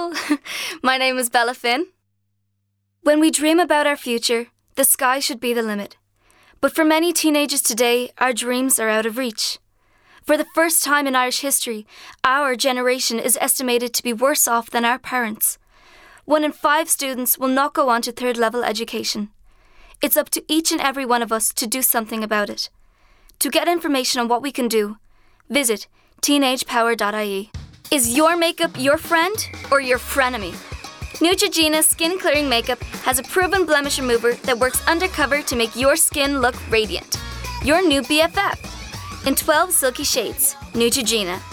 Hello, my name is Bella Finn. When we dream about our future, the sky should be the limit. But for many teenagers today, our dreams are out of reach. For the first time in Irish history, our generation is estimated to be worse off than our parents. 1 in 5 students will not go on to third-level education. It's up to each and every one of us to do something about it. To get information on what we can do, visit teenagepower.ie. Is your makeup your friend or your frenemy? Neutrogena Skin Clearing Makeup has a proven blemish remover that works undercover to make your skin look radiant. Your new BFF. In 12 silky shades, Neutrogena.